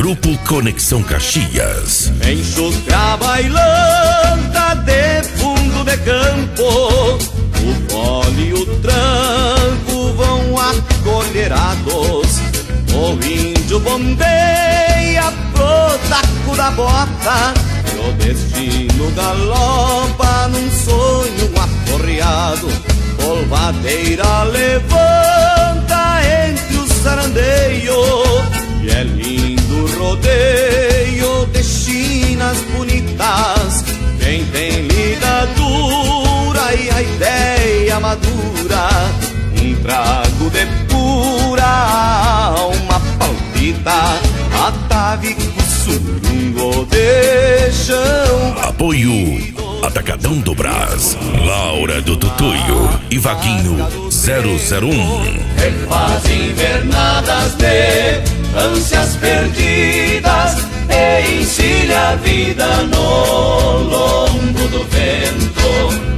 Grupo Conexão Caxias. Enxuta a bailanta de fundo de campo, o fole e o tranco vão acolherados. O índio bombeia pro taco da bota, e o destino galopa num sonho aporreado. Polvadeira levanta entre os sarandeios, e é lindo rodeio de chinas bonitas. Quem tem ligadura e a ideia madura, um trago de pura alma palpita. Atavico surungo de chão. Apoio Atacadão do Brás, Laura do Tutuio e Vaguinho 001. Refaz invernadas de ânsias perdidas e encilha a vida no lombo do vento.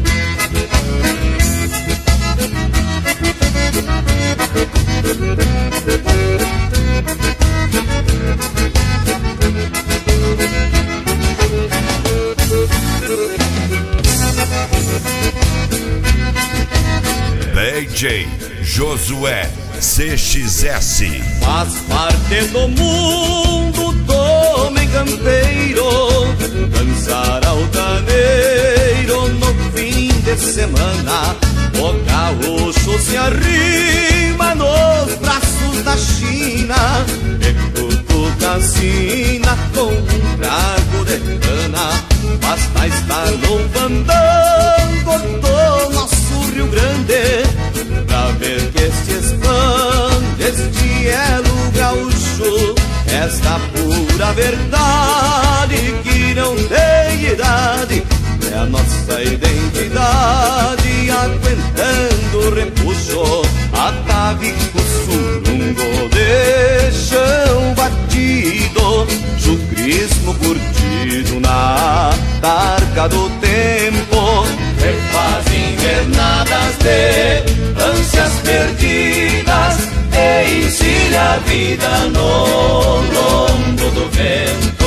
DJ Josué CXS. Faz parte do mundo do homem campeiro dançar altaneiro no fim de semana. O gaúcho se arrima nos braços da China e cutuca a sina com um trago de cana. Basta estar no fandango do nosso Rio Grande pra ver que se expande este elo gaúcho. Esta pura verdade que não tem idade é a nossa identidade, aguentando o repuxo. Atavico surungo de chão batido, chucrismo curtido na targa do tempo. Refaz invernadas de ânsias perdidas e encilha a vida no lombo do vento.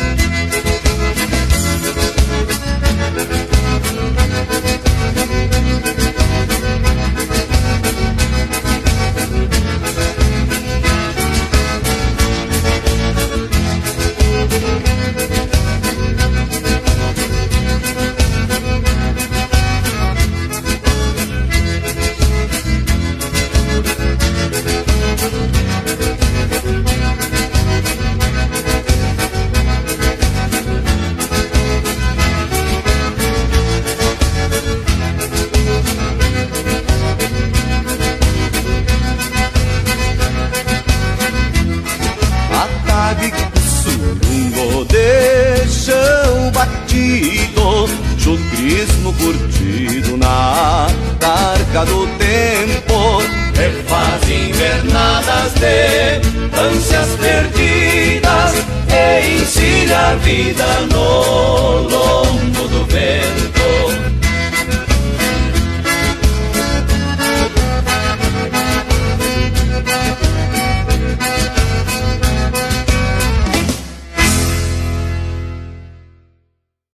Chucrismo curtido na targa do tempo. Refaz invernadas de ânsias perdidas e encilha a vida no